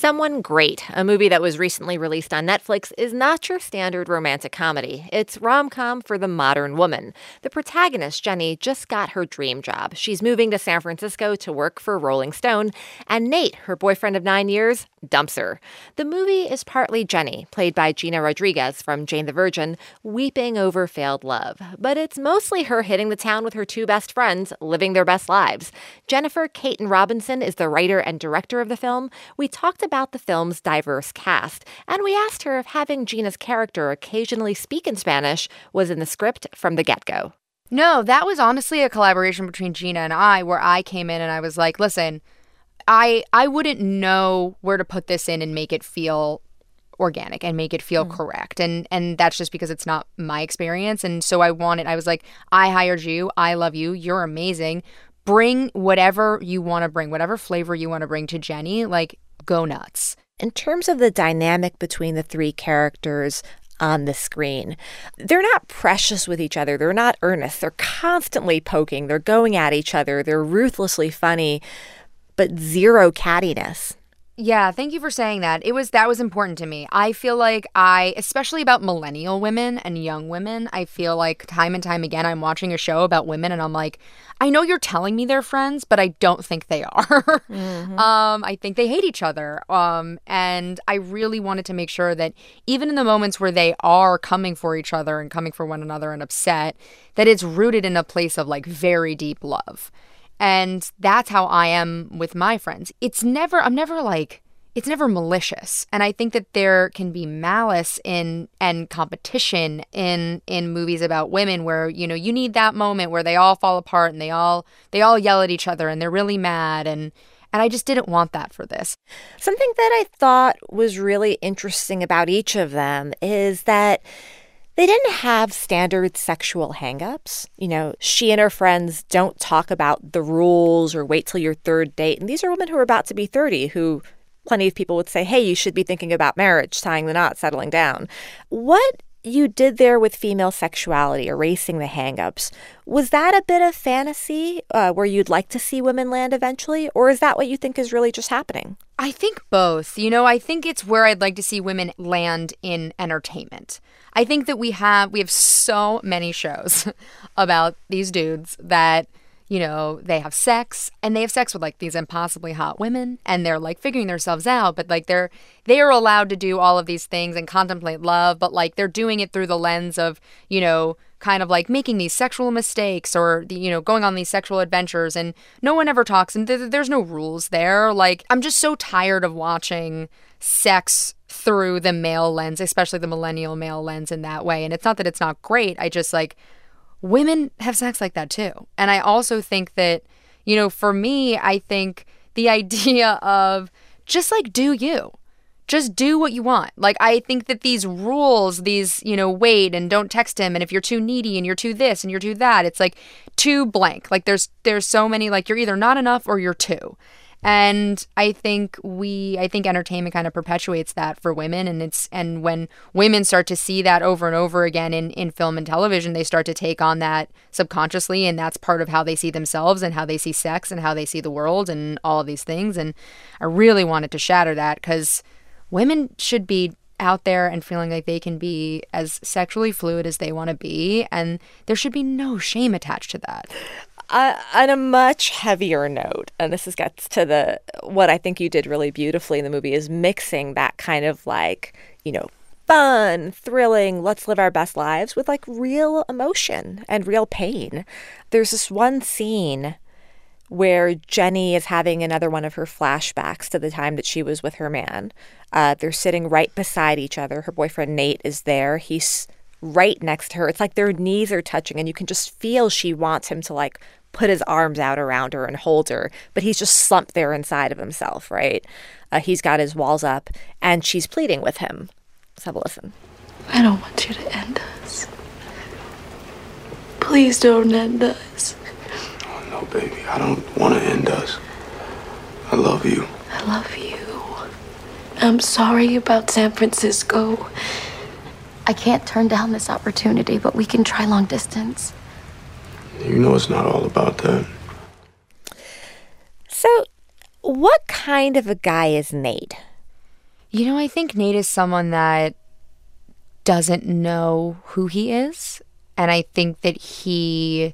Someone Great, a movie that was recently released on Netflix, is not your standard romantic comedy. It's rom-com for the modern woman. The protagonist, Jenny, just got her dream job. She's moving to San Francisco to work for Rolling Stone, and Nate, her boyfriend of 9 years, dumps her. The movie is partly Jenny, played by Gina Rodriguez from Jane the Virgin, weeping over failed love. But it's mostly her hitting the town with her two best friends, living their best lives. Jennifer Caton Robinson is the writer and director of the film. We talked about the film's diverse cast, and we asked her if having Gina's character occasionally speak in Spanish was in the script from the get-go. No, that was honestly a collaboration between Gina and I, where I came in and I was like, listen, I wouldn't know where to put this in and make it feel organic and make it feel correct. And that's just because it's not my experience. And so I was like, I hired you. I love you. You're amazing. Bring whatever you want to bring, whatever flavor you want to bring to Jenny, like, go nuts. In terms of the dynamic between the three characters on the screen, they're not precious with each other. They're not earnest. They're constantly poking. They're going at each other. They're ruthlessly funny, but zero cattiness. Yeah, thank you for saying that. That was important to me. I feel like especially about millennial women and young women, I feel like time and time again, I'm watching a show about women and I'm like, I know you're telling me they're friends, but I don't think they are. I think they hate each other. And I really wanted to make sure that even in the moments where they are coming for each other and coming for one another and upset, that it's rooted in a place of like very deep love. And that's how I am with my friends. It's never malicious. And I think that there can be malice and competition in movies about women where, you know, you need that moment where they all fall apart and they all yell at each other and they're really mad. And I just didn't want that for this. Something that I thought was really interesting about each of them is that they didn't have standard sexual hang-ups. You know, she and her friends don't talk about the rules or wait till your third date. And these are women who are about to be 30 who plenty of people would say, hey, you should be thinking about marriage, tying the knot, settling down. What you did there with female sexuality, erasing the hang-ups, was that a bit of fantasy where you'd like to see women land eventually? Or is that what you think is really just happening? I think both. You know, I think it's where I'd like to see women land in entertainment. I think that we have so many shows about these dudes that, you know, they have sex and they have sex with like these impossibly hot women and they're like figuring themselves out, but like they are allowed to do all of these things and contemplate love, but like they're doing it through the lens of, you know, kind of like making these sexual mistakes or, you know, going on these sexual adventures and no one ever talks and there's no rules there. Like, I'm just so tired of watching sex through the male lens, especially the millennial male lens in that way. And it's not that it's not great. I just like, women have sex like that too. And I also think that, you know, for me, I think the idea of just like, do you. Just do what you want. Like, I think that these rules, these, you know, wait and don't text him. And if you're too needy and you're too this and you're too that, it's like too blank. Like there's so many, like you're either not enough or you're too. And I think entertainment kind of perpetuates that for women. And when women start to see that over and over again in film and television, they start to take on that subconsciously. And that's part of how they see themselves and how they see sex and how they see the world and all of these things. And I really wanted to shatter that because women should be out there and feeling like they can be as sexually fluid as they want to be. And there should be no shame attached to that. On a much heavier note, and this gets to what I think you did really beautifully in the movie, is mixing that kind of like, you know, fun, thrilling, let's live our best lives with like real emotion and real pain. There's this one scene where Jenny is having another one of her flashbacks to the time that she was with her man. They're sitting right beside each other. Her boyfriend, Nate, is there. He's right next to her. It's like their knees are touching and you can just feel she wants him to like put his arms out around her and hold her, but he's just slumped there inside of himself, right? He's got his walls up and she's pleading with him. Let's have a listen. I don't want you to end us. Please don't end us. Oh, no, baby. I don't want to end us. I love you. I love you. I'm sorry about San Francisco. I can't turn down this opportunity, but we can try long distance. You know it's not all about that. So, what kind of a guy is Nate? I think Nate is someone that doesn't know who he is. And I think that he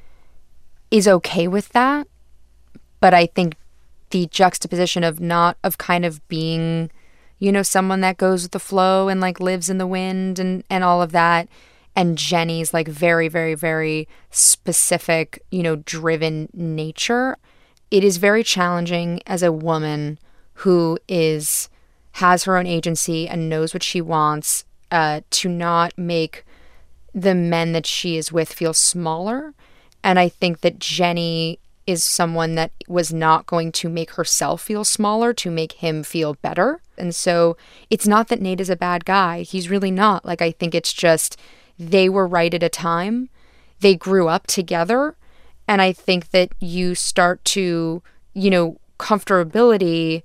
is okay with that. But I think the juxtaposition of kind of being, someone that goes with the flow and like lives in the wind and all of that. And Jenny's like very, very, very specific, driven nature. It is very challenging as a woman who has her own agency and knows what she wants, to not make the men that she is with feel smaller. And I think that Jenny is someone that was not going to make herself feel smaller to make him feel better. And so it's not that Nate is a bad guy. He's really not. Like, I think it's just they were right at a time. They grew up together. And I think that you start to, comfortability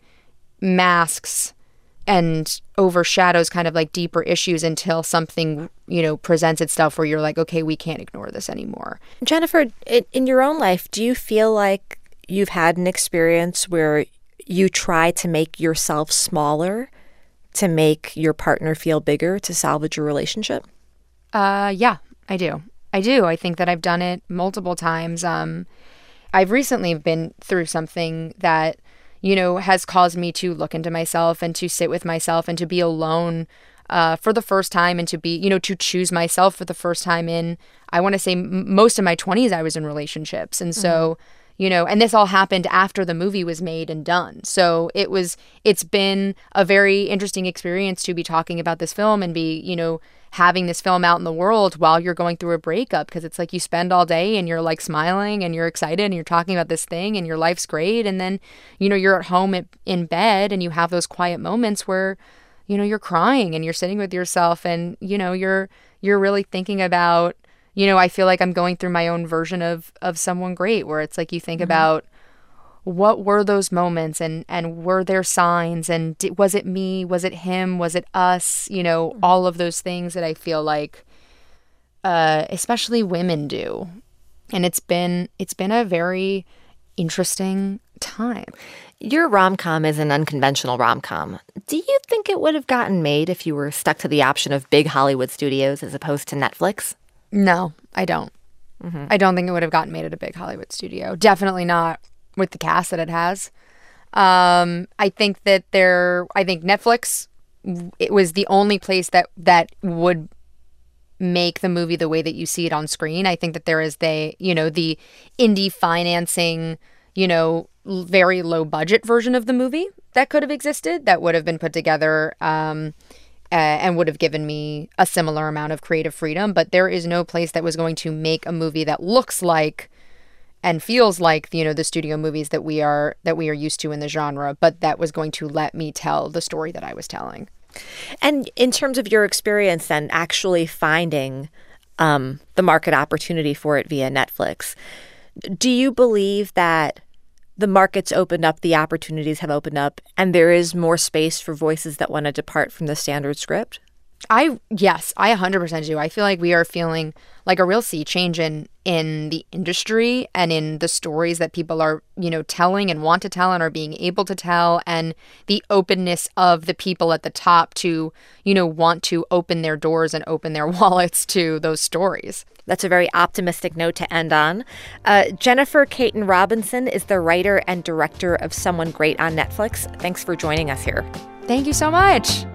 masks and overshadows kind of like deeper issues until something, presents itself where you're like, okay, we can't ignore this anymore. Jennifer, in your own life, do you feel like you've had an experience where you try to make yourself smaller to make your partner feel bigger to salvage your relationship? Yeah, I do. I think that I've done it multiple times. I've recently been through something that, has caused me to look into myself and to sit with myself and to be alone for the first time and to be, to choose myself for the first time in, I want to say most of my 20s, I was in relationships. And so, and this all happened after the movie was made and done. So it's been a very interesting experience to be talking about this film and be, having this film out in the world while you're going through a breakup, because it's like you spend all day and you're like smiling and you're excited and you're talking about this thing and your life's great. And then, you're at home in bed and you have those quiet moments where, you're crying and you're sitting with yourself and, you're really thinking about, I feel like I'm going through my own version of Someone Great, where it's like you think about what were those moments and were there signs and was it me, was it him, was it us, all of those things that I feel like especially women do. And it's been a very interesting time. Your rom-com is an unconventional rom-com. Do you think it would have gotten made if you were stuck to the option of big Hollywood studios as opposed to Netflix? No, I don't. I don't think it would have gotten made at a big Hollywood studio. Definitely not with the cast that it has. I think Netflix, it was the only place that would make the movie the way that you see it on screen. I think that there is the indie financing, very low budget version of the movie that could have existed, that would have been put together and would have given me a similar amount of creative freedom. But there is no place that was going to make a movie that looks like and feels like, the studio movies that we are used to in the genre, but that was going to let me tell the story that I was telling. And in terms of your experience then actually finding the market opportunity for it via Netflix, do you believe that the market's opened up, the opportunities have opened up, and there is more space for voices that want to depart from the standard script? Yes, I 100% do. I feel like we are feeling like a real sea change in the industry and in the stories that people are, telling and want to tell and are being able to tell, and the openness of the people at the top to, want to open their doors and open their wallets to those stories. That's a very optimistic note to end on. Jennifer Caton Robinson is the writer and director of Someone Great on Netflix. Thanks for joining us here. Thank you so much.